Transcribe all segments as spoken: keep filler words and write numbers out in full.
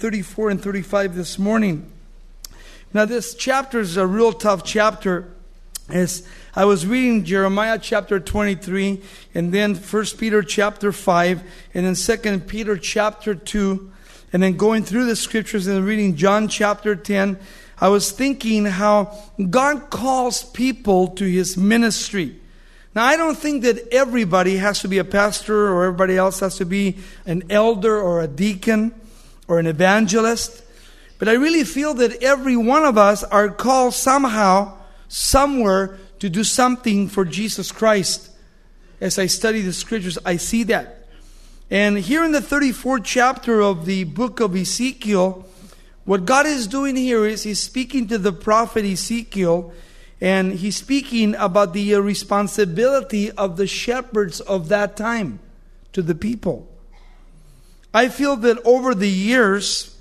thirty-four and thirty-five this morning. Now this chapter is a real tough chapter. As I was reading Jeremiah chapter twenty-three, and then First Peter chapter five, and then Second Peter chapter two, and then going through the scriptures and reading John chapter ten, I was thinking how God calls people to His ministry. Now, I don't think that everybody has to be a pastor or everybody else has to be an elder or a deacon or an evangelist. But I really feel that every one of us are called somehow, somewhere, to do something for Jesus Christ. As I study the scriptures, I see that. And here in the thirty-fourth chapter of the book of Ezekiel, what God is doing here is He's speaking to the prophet Ezekiel, and He's speaking about the responsibility of the shepherds of that time to the people. I feel that over the years,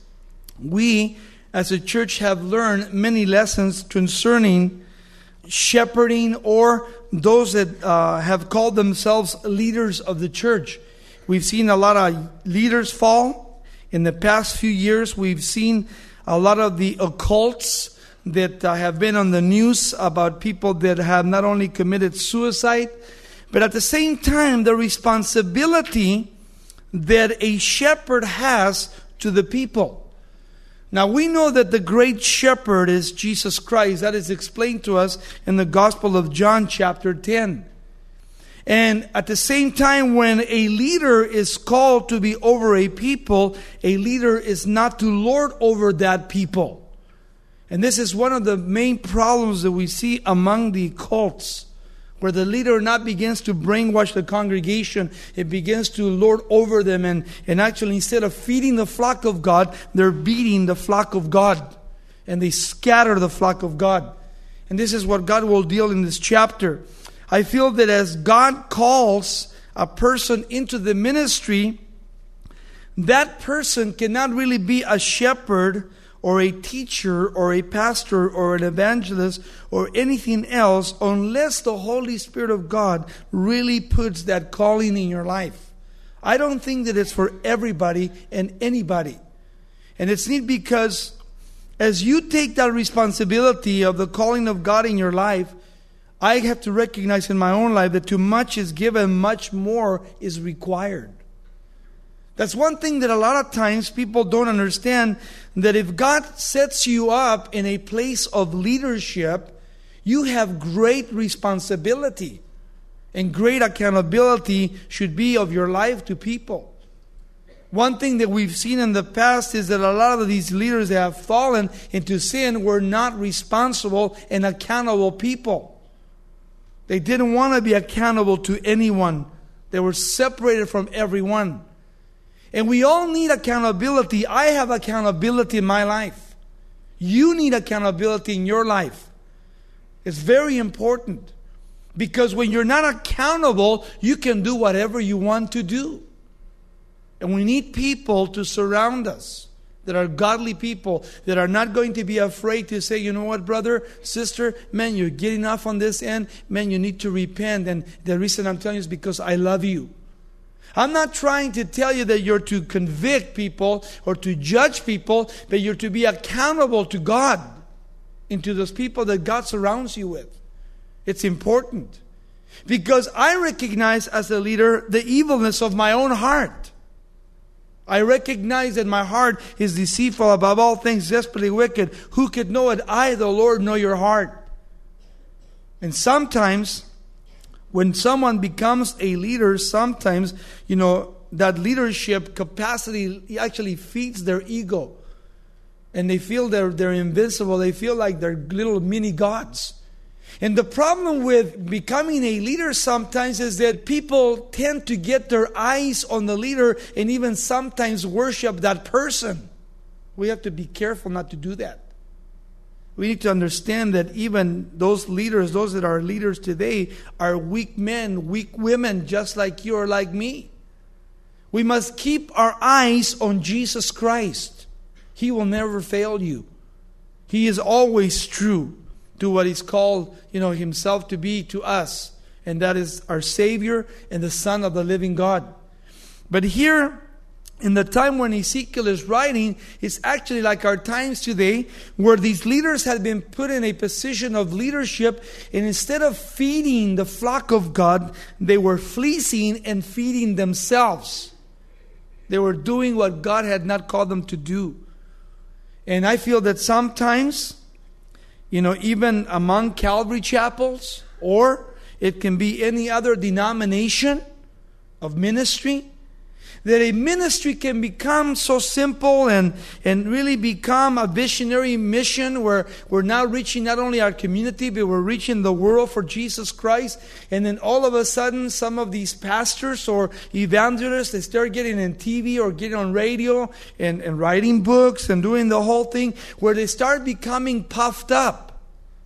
we as a church have learned many lessons concerning shepherding, or those that uh, have called themselves leaders of the church. We've seen a lot of leaders fall. In the past few years, we've seen a lot of the occults that uh, have been on the news about people that have not only committed suicide, but at the same time, the responsibility that a shepherd has to the people. Now, we know that the great shepherd is Jesus Christ. That is explained to us in the Gospel of John chapter ten. And at the same time, when a leader is called to be over a people, a leader is not to lord over that people. And this is one of the main problems that we see among the cults, where the leader not begins to brainwash the congregation, it begins to lord over them, and, and actually instead of feeding the flock of God, they're beating the flock of God, and they scatter the flock of God. And this is what God will deal in this chapter. I feel that as God calls a person into the ministry, that person cannot really be a shepherd or a teacher or a pastor or an evangelist or anything else unless the Holy Spirit of God really puts that calling in your life. I don't think that it's for everybody and anybody. And it's neat because as you take that responsibility of the calling of God in your life, I have to recognize in my own life that too much is given, much more is required. That's one thing that a lot of times people don't understand, that if God sets you up in a place of leadership, you have great responsibility and great accountability should be of your life to people. One thing that we've seen in the past is that a lot of these leaders that have fallen into sin were not responsible and accountable people. They didn't want to be accountable to anyone. They were separated from everyone. And we all need accountability. I have accountability in my life. You need accountability in your life. It's very important. Because when you're not accountable, you can do whatever you want to do. And we need people to surround us that are godly people, that are not going to be afraid to say, you know what, brother, sister, man, you're getting off on this end. Man, you need to repent. And the reason I'm telling you is because I love you. I'm not trying to tell you that you're to convict people or to judge people, but you're to be accountable to God and to those people that God surrounds you with. It's important. Because I recognize as a leader the evilness of my own heart. I recognize that my heart is deceitful above all things, desperately wicked. Who could know it? I, the Lord, know your heart. And sometimes when someone becomes a leader, sometimes, you know, that leadership capacity actually feeds their ego. And they feel they're, they're invincible. They feel like they're little mini gods. And the problem with becoming a leader sometimes is that people tend to get their eyes on the leader and even sometimes worship that person. We have to be careful not to do that. We need to understand that even those leaders, those that are leaders today, are weak men, weak women, just like you or like me. We must keep our eyes on Jesus Christ. He will never fail you. He is always true to what He's called, you know, Himself to be to us. And that is our Savior and the Son of the living God. But here in the time when Ezekiel is writing, it's actually like our times today, where these leaders had been put in a position of leadership, and instead of feeding the flock of God, they were fleecing and feeding themselves. They were doing what God had not called them to do. And I feel that sometimes, you know, even among Calvary chapels, or it can be any other denomination of ministry, that a ministry can become so simple and, and really become a visionary mission where we're now reaching not only our community, but we're reaching the world for Jesus Christ. And then all of a sudden, some of these pastors or evangelists, they start getting in T V or getting on radio and, and writing books and doing the whole thing, where they start becoming puffed up.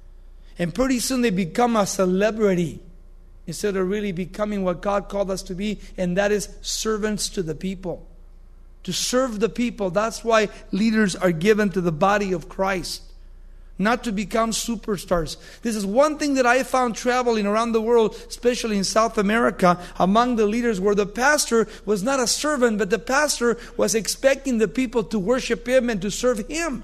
And pretty soon they become a celebrity, instead of really becoming what God called us to be, and that is servants to the people. To serve the people. That's why leaders are given to the body of Christ. Not to become superstars. This is one thing that I found traveling around the world, especially in South America, among the leaders, where the pastor was not a servant, but the pastor was expecting the people to worship him and to serve him.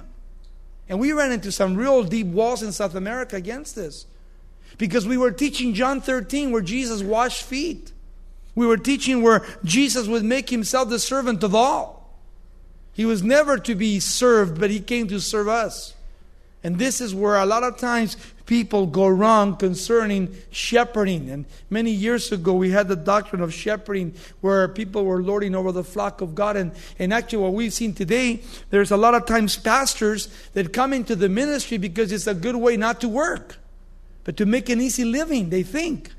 And we ran into some real deep walls in South America against this. Because we were teaching John thirteen, where Jesus washed feet. We were teaching where Jesus would make himself the servant of all. He was never to be served, but he came to serve us. And this is where a lot of times people go wrong concerning shepherding. And many years ago we had the doctrine of shepherding, where people were lording over the flock of God. And, and actually what we've seen today, there's a lot of times pastors that come into the ministry because it's a good way not to work, but to make an easy living, they think.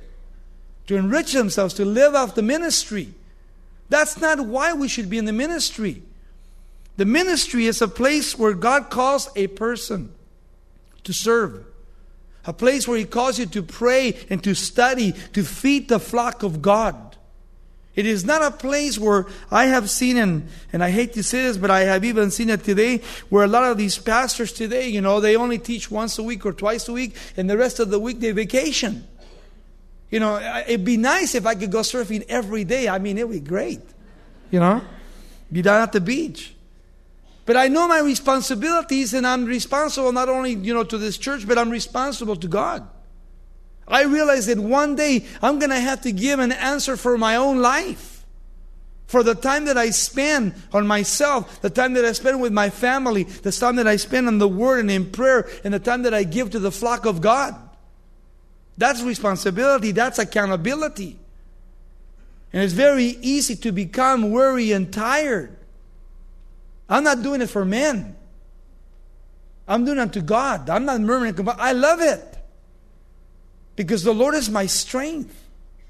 To enrich themselves, to live off the ministry. That's not why we should be in the ministry. The ministry is a place where God calls a person to serve. A place where he calls you to pray and to study, to feed the flock of God. It is not a place where I have seen, and, and I hate to say this, but I have even seen it today, where a lot of these pastors today, you know, they only teach once a week or twice a week, and the rest of the week they vacation. You know, it'd be nice if I could go surfing every day. I mean, it'd be great. You know, be down at the beach. But I know my responsibilities, and I'm responsible not only, you know, to this church, but I'm responsible to God. I realize that one day I'm going to have to give an answer for my own life. For the time that I spend on myself, the time that I spend with my family, the time that I spend on the Word and in prayer, and the time that I give to the flock of God. That's responsibility. That's accountability. And it's very easy to become weary and tired. I'm not doing it for men. I'm doing it to God. I'm not murmuring. I love it. Because the Lord is my strength.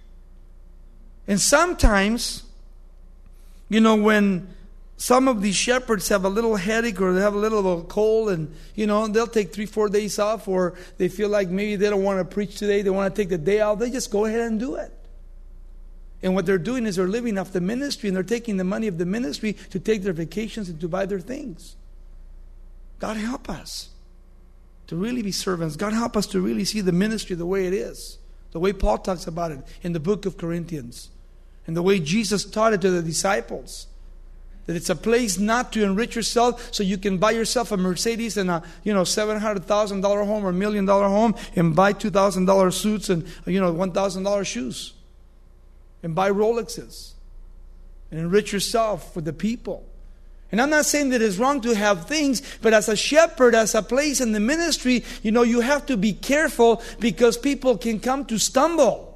And sometimes, you know, when some of these shepherds have a little headache or they have a little of a cold, and, you know, they'll take three, four days off, or they feel like maybe they don't want to preach today, they want to take the day off, they just go ahead and do it. And what they're doing is they're living off the ministry, and they're taking the money of the ministry to take their vacations and to buy their things. God help us to really be servants. God help us to really see the ministry the way it is. The way Paul talks about it in the book of Corinthians. And the way Jesus taught it to the disciples. That it's a place not to enrich yourself so you can buy yourself a Mercedes and a, you know, seven hundred thousand dollars home or a million dollar home, and buy two thousand dollars suits and, you know, one thousand dollars shoes. And buy Rolexes. And enrich yourself with the people. And I'm not saying that it's wrong to have things, but as a shepherd, as a place in the ministry, you know, you have to be careful, because people can come to stumble.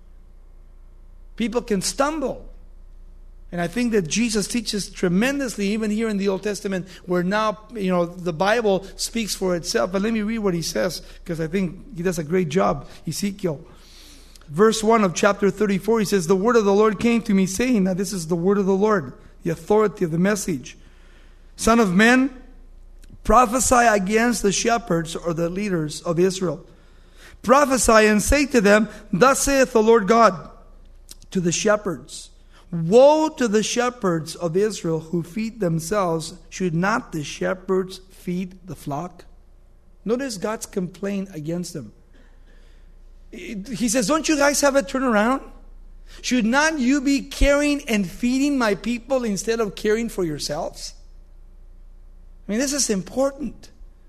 People can stumble. And I think that Jesus teaches tremendously, even here in the Old Testament, where now, you know, the Bible speaks for itself. But let me read what he says, because I think he does a great job, Ezekiel. Verse one of chapter thirty-four, he says, "The word of the Lord came to me, saying," now this is the word of the Lord, the authority of the message. "Son of man, prophesy against the shepherds," or the leaders of Israel. "Prophesy and say to them, Thus saith the Lord God, to the shepherds, Woe to the shepherds of Israel who feed themselves. Should not the shepherds feed the flock?" Notice God's complaint against them. He says, don't you guys have a turnaround? Should not you be caring and feeding my people instead of caring for yourselves? I mean, this is important.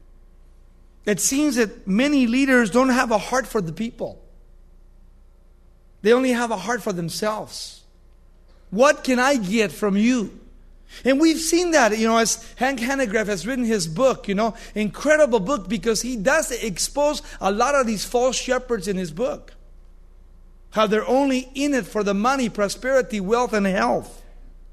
It seems that many leaders don't have a heart for the people. They only have a heart for themselves. What can I get from you? And we've seen that, you know, as Hank Hanegraaff has written his book, you know, incredible book, because he does expose a lot of these false shepherds in his book. How they're only in it for the money, prosperity, wealth, and health.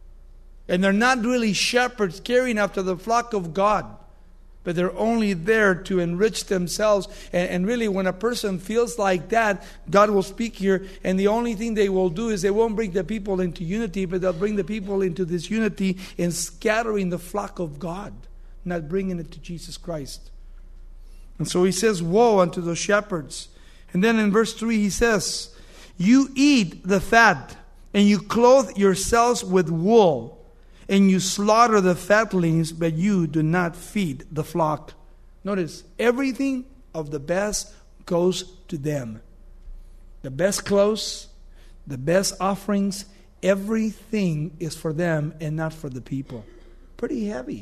And they're not really shepherds caring after the flock of God. But they're only there to enrich themselves. And, and really, when a person feels like that, God will speak here. And the only thing they will do is they won't bring the people into unity, but they'll bring the people into this unity in scattering the flock of God, not bringing it to Jesus Christ. And so he says, woe unto those shepherds. And then in verse three he says, you eat the fat, and you clothe yourselves with wool. And you slaughter the fatlings, but you do not feed the flock. Notice, everything of the best goes to them. The best clothes, the best offerings, everything is for them and not for the people. Pretty heavy.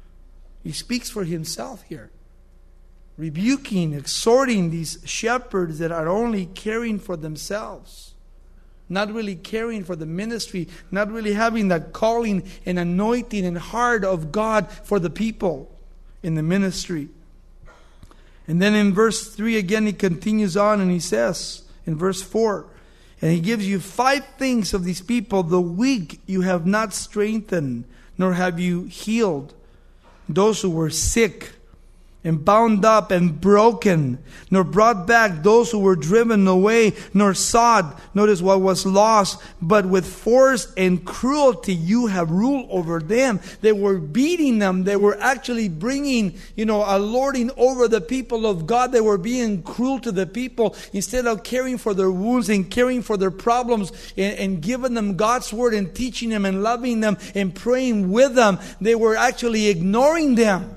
He speaks for himself here. Rebuking, exhorting these shepherds that are only caring for themselves. Not really caring for the ministry, not really having that calling and anointing and heart of God for the people in the ministry. And then in verse three again he continues on and he says in verse four, and he gives you five things of these people. The weak you have not strengthened, nor have you healed those who were sick, and bound up and broken, nor brought back those who were driven away, nor sought, notice what was lost, but with force and cruelty you have ruled over them. They were beating them. They were actually bringing, you know, a lording over the people of God. They were being cruel to the people instead of caring for their wounds and caring for their problems and, and giving them God's word and teaching them and loving them and praying with them. They were actually ignoring them.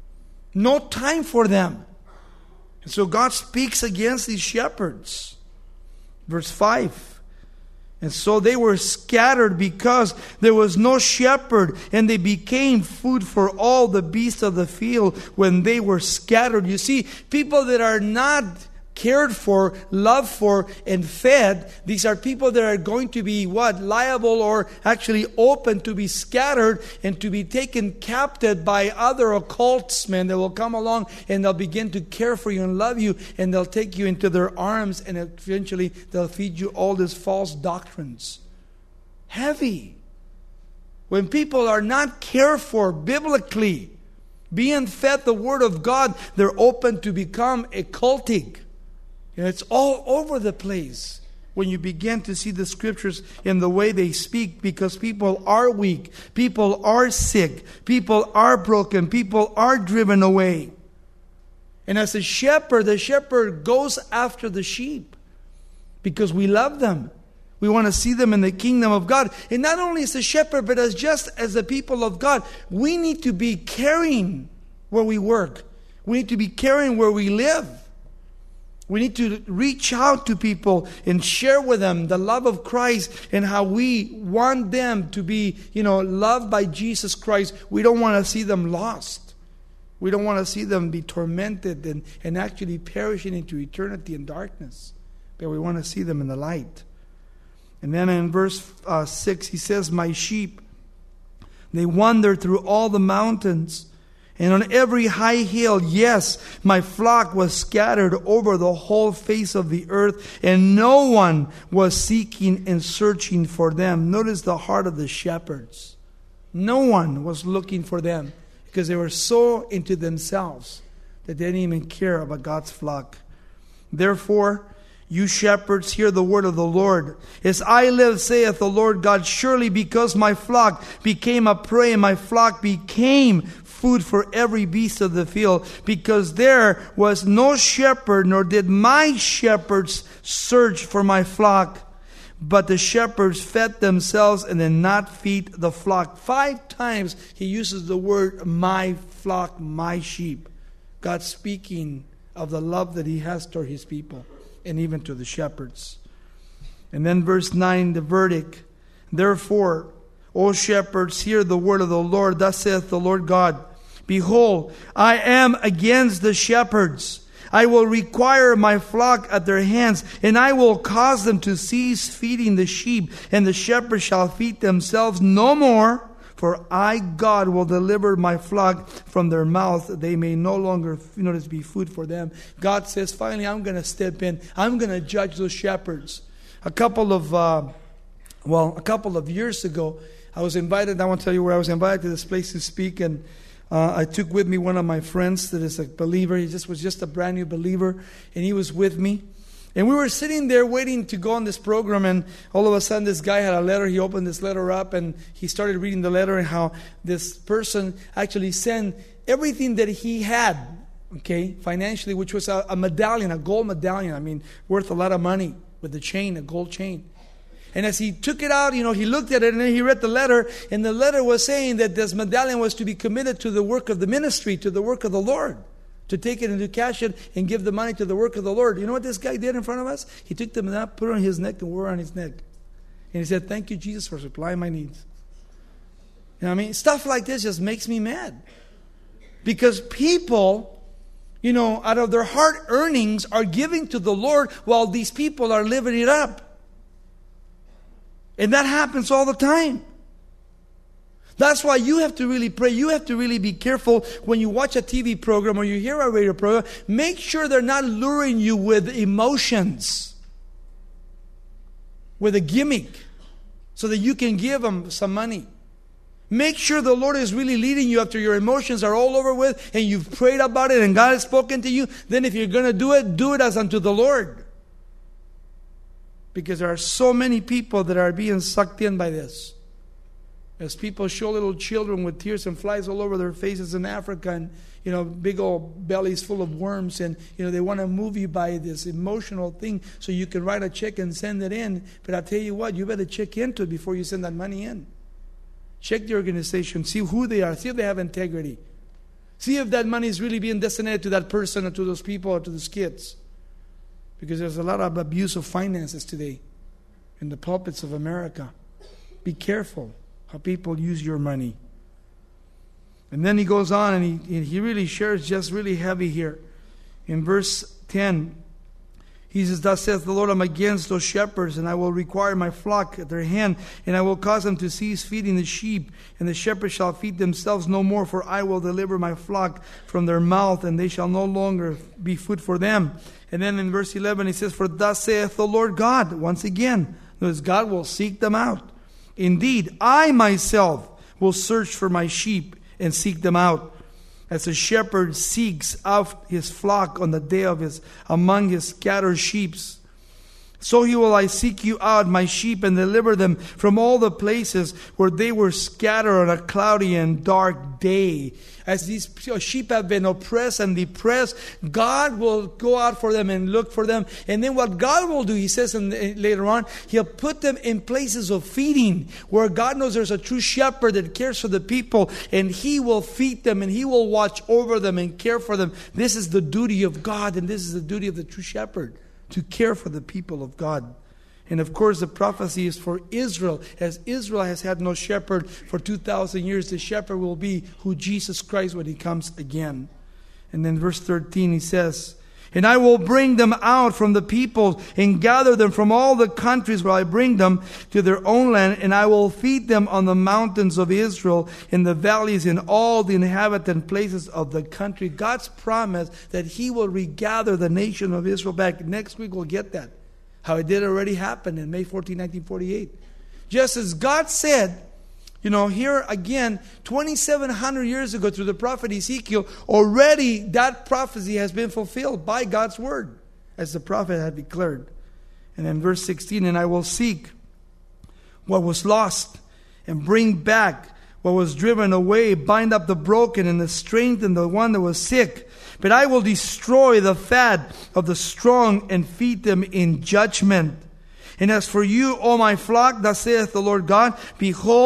No time for them. And so God speaks against these shepherds. Verse five. And so they were scattered because there was no shepherd, and they became food for all the beasts of the field when they were scattered. You see, people that are not cared for, loved for, and fed, these are people that are going to be what? Liable or actually open to be scattered and to be taken captive by other occultsmen that will come along and they'll begin to care for you and love you, and they'll take you into their arms, and eventually they'll feed you all these false doctrines. Heavy. When people are not cared for biblically, being fed the Word of God, they're open to become occultic. And it's all over the place when you begin to see the scriptures in the way they speak, because people are weak, people are sick, people are broken, people are driven away. And as a shepherd, the shepherd goes after the sheep because we love them. We want to see them in the kingdom of God. And not only as a shepherd, but as just as the people of God, we need to be caring where we work. We need to be caring where we live. We need to reach out to people and share with them the love of Christ and how we want them to be, you know, loved by Jesus Christ. We don't want to see them lost. We don't want to see them be tormented and, and actually perishing into eternity in darkness. But we want to see them in the light. And then in verse uh, six, he says, my sheep, they wander through all the mountains. And on every high hill, yes, my flock was scattered over the whole face of the earth, and no one was seeking and searching for them. Notice the heart of the shepherds. No one was looking for them because they were so into themselves that they didn't even care about God's flock. Therefore, you shepherds, hear the word of the Lord. As I live, saith the Lord God, surely because my flock became a prey, my flock became food for every beast of the field, because there was no shepherd, nor did my shepherds search for my flock. But the shepherds fed themselves and did not feed the flock. Five times he uses the word my flock, my sheep. God speaking of the love that he has toward his people and even to the shepherds. And then verse nine, the verdict. Therefore, O shepherds, hear the word of the Lord. Thus saith the Lord God, behold, I am against the shepherds. I will require my flock at their hands, and I will cause them to cease feeding the sheep, and the shepherds shall feed themselves no more. For I, God, will deliver my flock from their mouth, that they may no longer, you notice, be food for them. God says, finally, I'm going to step in. I'm going to judge those shepherds. A couple of, uh, well, a couple of years ago, I was invited, I want to tell you where I was invited to this place to speak, and Uh, I took with me one of my friends that is a believer. He just was just a brand new believer, and he was with me. And we were sitting there waiting to go on this program, and all of a sudden this guy had a letter. He opened this letter up, and he started reading the letter and how this person actually sent everything that he had, okay, financially, which was a, a medallion, a gold medallion. I mean, worth a lot of money with the chain, a gold chain. And as he took it out, you know, he looked at it and then he read the letter. And the letter was saying that this medallion was to be committed to the work of the ministry, to the work of the Lord. To take it and to cash it and give the money to the work of the Lord. You know what this guy did in front of us? He took the medallion, put it on his neck, and wore it on his neck. And he said, thank you, Jesus, for supplying my needs. You know what I mean? Stuff like this just makes me mad. Because people, you know, out of their hard earnings are giving to the Lord while these people are living it up. And that happens all the time. That's why you have to really pray. You have to really be careful when you watch a T V program or you hear a radio program. Make sure they're not luring you with emotions, with a gimmick, so that you can give them some money. Make sure the Lord is really leading you after your emotions are all over with and you've prayed about it and God has spoken to you. Then if you're going to do it, do it as unto the Lord. Because there are so many people that are being sucked in by this. As people show little children with tears and flies all over their faces in Africa, and you know, big old bellies full of worms, and you know, they want to move you by this emotional thing so you can write a check and send it in. But I'll tell you what, you better check into it before you send that money in. Check the organization, see who they are, see if they have integrity. See if that money is really being designated to that person or to those people or to those kids. Because there's a lot of abuse of finances today in the pulpits of America. Be careful how people use your money. And then he goes on and he, he really shares just really heavy here. In verse ten, he says, thus saith the Lord, I'm against those shepherds, and I will require my flock at their hand, and I will cause them to cease feeding the sheep, and the shepherds shall feed themselves no more, for I will deliver my flock from their mouth, and they shall no longer be food for them. And then in verse eleven, he says, for thus saith the Lord God, once again, notice God will seek them out. Indeed, I myself will search for my sheep and seek them out. As a shepherd seeks out his flock on the day of his, among his scattered sheep, so he will I seek you out, my sheep, and deliver them from all the places where they were scattered on a cloudy and dark day. As these sheep have been oppressed and depressed, God will go out for them and look for them. And then what God will do, he says in, later on, he'll put them in places of feeding, where God knows there's a true shepherd that cares for the people, and he will feed them and he will watch over them and care for them. This is the duty of God, and this is the duty of the true shepherd, to care for the people of God. And of course the prophecy is for Israel. As Israel has had no shepherd for two thousand years, the shepherd will be who Jesus Christ when he comes again. And then verse thirteen he says, and I will bring them out from the people and gather them from all the countries where I bring them to their own land, and I will feed them on the mountains of Israel, in the valleys, in all the inhabited places of the country. God's promise that he will regather the nation of Israel back. Next week we'll get that. How it did already happen in May fourteenth, nineteen forty-eight. Just as God said, you know, here again, twenty-seven hundred years ago through the prophet Ezekiel, already that prophecy has been fulfilled by God's word, as the prophet had declared. And then verse sixteen, and I will seek what was lost and bring back what was driven away, bind up the broken and the strengthen the one that was sick. But I will destroy the fat of the strong and feed them in judgment. And as for you, O my flock, thus saith the Lord God, behold,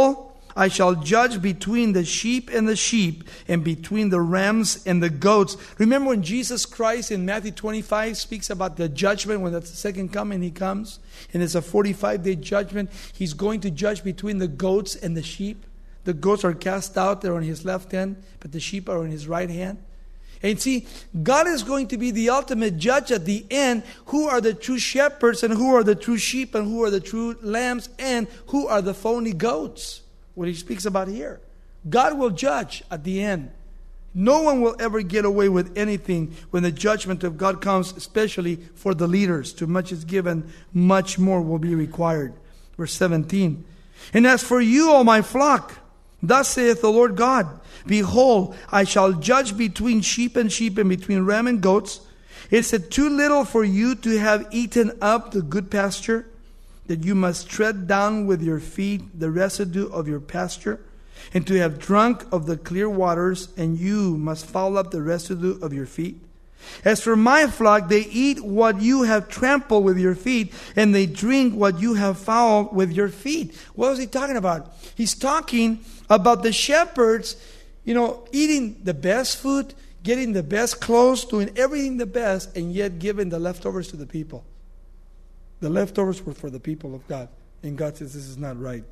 I shall judge between the sheep and the sheep, and between the rams and the goats. Remember when Jesus Christ in Matthew twenty-five speaks about the judgment, when that's the second coming he comes, and it's a forty-five day judgment. He's going to judge between the goats and the sheep. The goats are cast out, they're on his left hand, but the sheep are on his right hand. And see, God is going to be the ultimate judge at the end. Who are the true shepherds, and who are the true sheep, and who are the true lambs, and who are the phony goats? What he speaks about here. God will judge at the end. No one will ever get away with anything when the judgment of God comes, especially for the leaders. Too much is given, much more will be required. Verse seventeen. And as for you, O my flock, thus saith the Lord God, behold, I shall judge between sheep and sheep, and between ram and goats. Is it too little for you to have eaten up the good pasture, that you must tread down with your feet the residue of your pasture, and to have drunk of the clear waters, and you must foul up the residue of your feet? As for my flock, they eat what you have trampled with your feet, and they drink what you have fouled with your feet. What was he talking about? He's talking about the shepherds, you know, eating the best food, getting the best clothes, doing everything the best, and yet giving the leftovers to the people. The leftovers were for the people of God. And God says this is not right.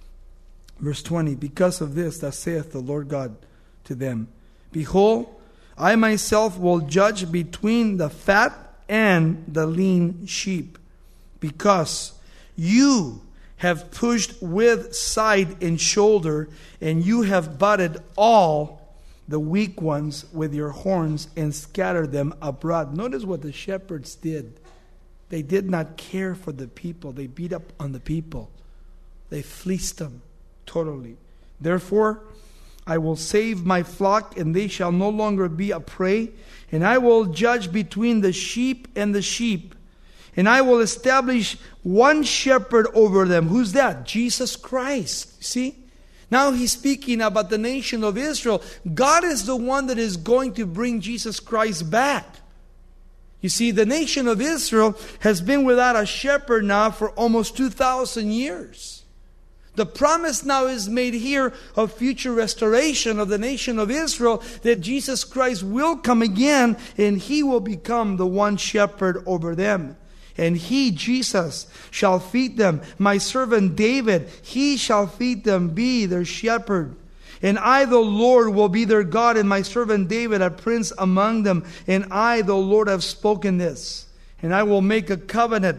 Verse twenty, because of this, thus saith the Lord God to them, behold, I myself will judge between the fat and the lean sheep, because you have pushed with side and shoulder, and you have butted all the weak ones with your horns and scattered them abroad. Notice what the shepherds did. They did not care for the people. They beat up on the people. They fleeced them totally. Therefore, I will save my flock, and they shall no longer be a prey. And I will judge between the sheep and the sheep. And I will establish one shepherd over them. Who's that? Jesus Christ. See? Now he's speaking about the nation of Israel. God is the one that is going to bring Jesus Christ back. You see, the nation of Israel has been without a shepherd now for almost two thousand years. The promise now is made here of future restoration of the nation of Israel, that Jesus Christ will come again, and he will become the one shepherd over them. And he, Jesus, shall feed them. My servant David, he shall feed them, be their shepherd. And I, the Lord, will be their God, and my servant David, a prince among them. And I, the Lord, have spoken this. And I will make a covenant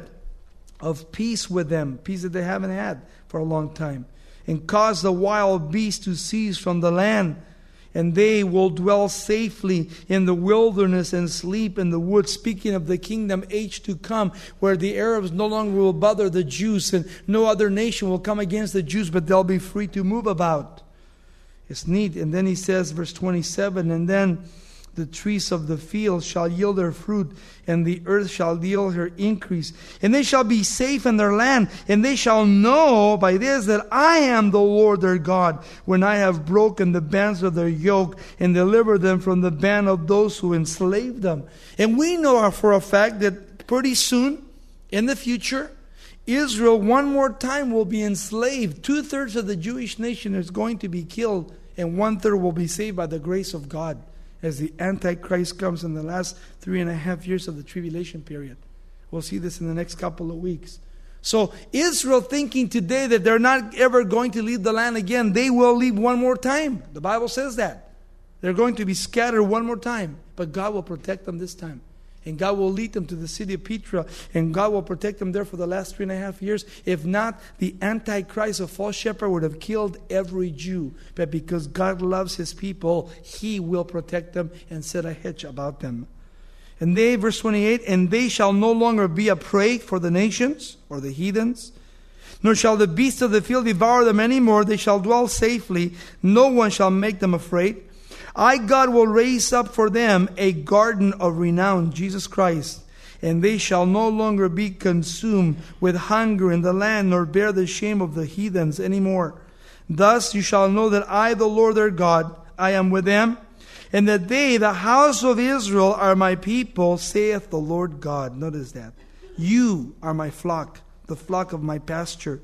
of peace with them, peace that they haven't had for a long time, and cause the wild beasts to cease from the land. And they will dwell safely in the wilderness and sleep in the woods. Speaking of the kingdom age to come, where the Arabs no longer will bother the Jews, and no other nation will come against the Jews, but they'll be free to move about. It's neat. And then he says, verse twenty-seven, and then the trees of the field shall yield their fruit, and the earth shall yield her increase. And they shall be safe in their land, and they shall know by this that I am the Lord their God, when I have broken the bands of their yoke, and delivered them from the band of those who enslaved them. And we know for a fact that pretty soon, in the future, Israel one more time will be enslaved. Two-thirds of the Jewish nation is going to be killed, and one-third will be saved by the grace of God, as the Antichrist comes in the last three and a half years of the tribulation period. We'll see this in the next couple of weeks. So Israel thinking today that they're not ever going to leave the land again, they will leave one more time. The Bible says that. They're going to be scattered one more time. But God will protect them this time. And God will lead them to the city of Petra. And God will protect them there for the last three and a half years. If not, the Antichrist, a false shepherd, would have killed every Jew. But because God loves his people, he will protect them and set a hedge about them. And they, verse twenty-eight, and they shall no longer be a prey for the nations or the heathens, nor shall the beasts of the field devour them any more. They shall dwell safely. No one shall make them afraid. I, God, will raise up for them a garden of renown, Jesus Christ, and they shall no longer be consumed with hunger in the land, nor bear the shame of the heathens anymore. Thus you shall know that I, the Lord their God, I am with them, and that they, the house of Israel, are my people, saith the Lord God. Notice that. You are my flock, the flock of my pasture.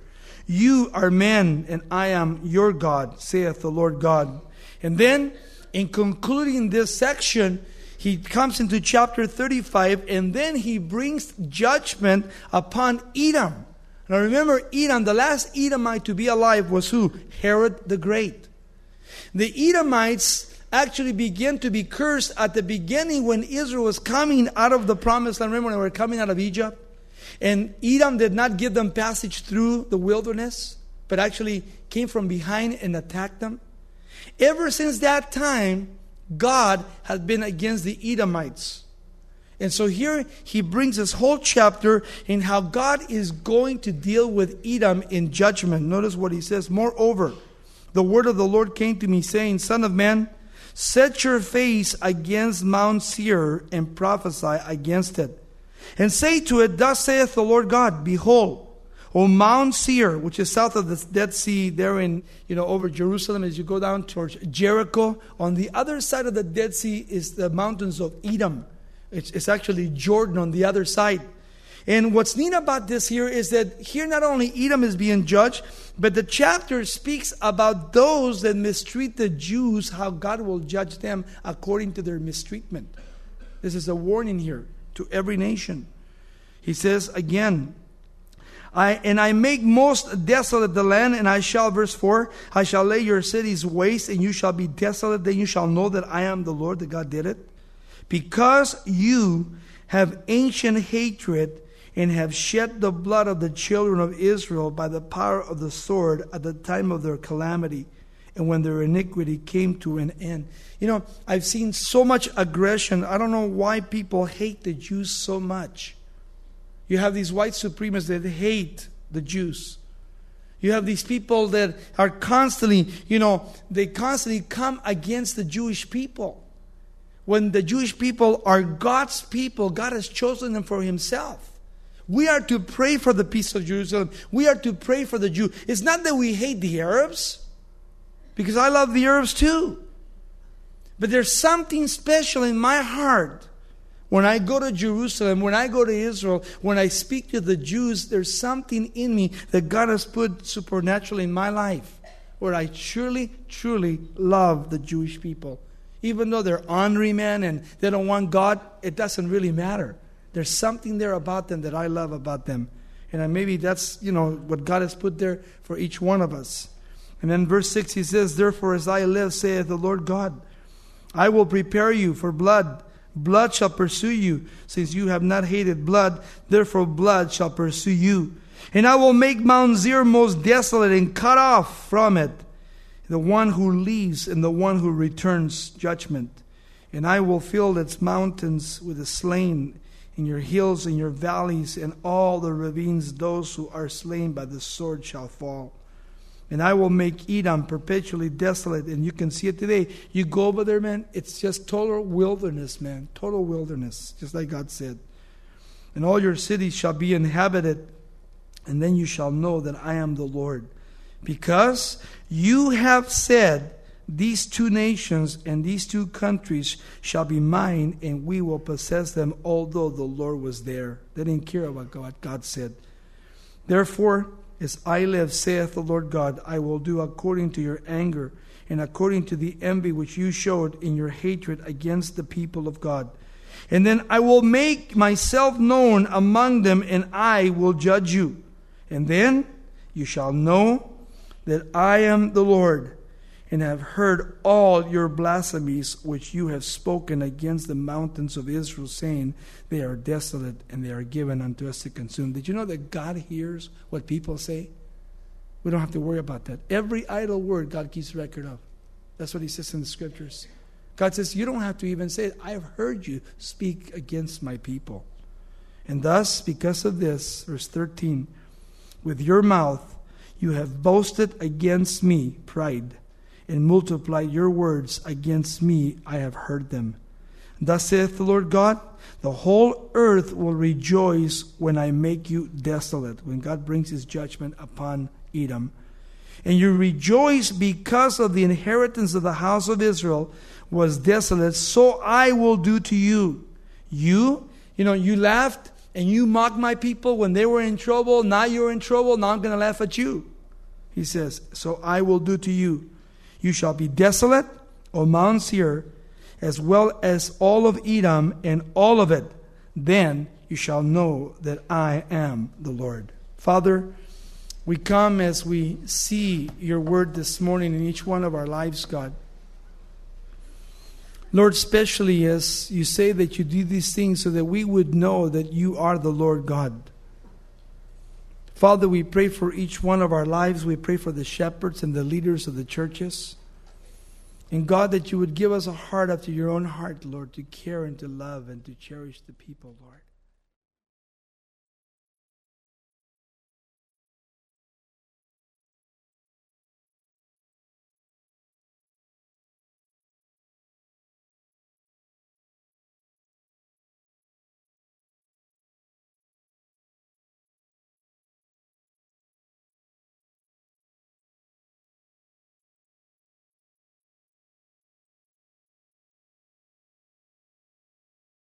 You are men, and I am your God, saith the Lord God. And then, in concluding this section, he comes into chapter thirty-five, and then he brings judgment upon Edom. Now remember, Edom, the last Edomite to be alive was who? Herod the Great. The Edomites actually began to be cursed at the beginning when Israel was coming out of the promised land. Remember when they were coming out of Egypt? And Edom did not give them passage through the wilderness, but actually came from behind and attacked them. Ever since that time, God has been against the Edomites. And so here he brings this whole chapter in how God is going to deal with Edom in judgment. Notice what he says. Moreover, the word of the Lord came to me, saying, Son of man, set your face against Mount Seir and prophesy against it. And say to it, Thus saith the Lord God, Behold, O Mount Seir, which is south of the Dead Sea, there in, you know, over Jerusalem, as you go down towards Jericho. On the other side of the Dead Sea is the mountains of Edom. It's, it's actually Jordan on the other side. And what's neat about this here is that here not only Edom is being judged, but the chapter speaks about those that mistreat the Jews, how God will judge them according to their mistreatment. This is a warning here to every nation. He says again, I and I make most desolate the land, and I shall, verse four, I shall lay your cities waste, and you shall be desolate. Then you shall know that I am the Lord, that God did it. Because you have ancient hatred and have shed the blood of the children of Israel by the power of the sword at the time of their calamity, and when their iniquity came to an end. You know, I've seen so much aggression. I don't know why people hate the Jews so much. You have these white supremacists that hate the Jews. You have these people that are constantly, you know, they constantly come against the Jewish people. When the Jewish people are God's people, God has chosen them for himself. We are to pray for the peace of Jerusalem. We are to pray for the Jew. It's not that we hate the Arabs, because I love the Arabs too. But there's something special in my heart when I go to Jerusalem, when I go to Israel, when I speak to the Jews. There's something in me that God has put supernaturally in my life, where I truly, truly love the Jewish people. Even though they're ornery men and they don't want God, it doesn't really matter. There's something there about them that I love about them. And maybe that's, you know, what God has put there for each one of us. And then verse six, he says, Therefore as I live, saith the Lord God, I will prepare you for blood. Blood shall pursue you, since you have not hated blood. Therefore blood shall pursue you. And I will make Mount Seir most desolate, and cut off from it the one who leaves and the one who returns judgment. And I will fill its mountains with the slain, in your hills and your valleys, and all the ravines, those who are slain by the sword shall fall. And I will make Edom perpetually desolate. And you can see it today. You go over there, man, it's just total wilderness, man. Total wilderness, just like God said. And all your cities shall be inhabited. And then you shall know that I am the Lord. Because you have said, these two nations and these two countries shall be mine, and we will possess them, although the Lord was there. They didn't care about what God said. Therefore, as I live, saith the Lord God, I will do according to your anger, and according to the envy which you showed in your hatred against the people of God. And then I will make myself known among them, and I will judge you. And then you shall know that I am the Lord, and have heard all your blasphemies which you have spoken against the mountains of Israel, saying, they are desolate, and they are given unto us to consume. Did you know that God hears what people say? We don't have to worry about that. Every idle word God keeps record of. That's what he says in the scriptures. God says, you don't have to even say it. I have heard you speak against my people. And thus, because of this, verse thirteen, with your mouth you have boasted against me, pride, and multiply your words against me. I have heard them. Thus saith the Lord God, the whole earth will rejoice when I make you desolate, when God brings his judgment upon Edom. And you rejoice because of the inheritance of the house of Israel was desolate, so I will do to you. You, you know, you laughed and you mocked my people when they were in trouble. Now you're in trouble. Now I'm going to laugh at you. He says, so I will do to you. You shall be desolate, O Mount Seir, as well as all of Edom and all of it. Then you shall know that I am the Lord. Father, we come as we see your word this morning in each one of our lives, God. Lord, especially as you say that you do these things so that we would know that you are the Lord God. Father, we pray for each one of our lives. We pray for the shepherds and the leaders of the churches. And God, that you would give us a heart after your own heart, Lord, to care and to love and to cherish the people, Lord.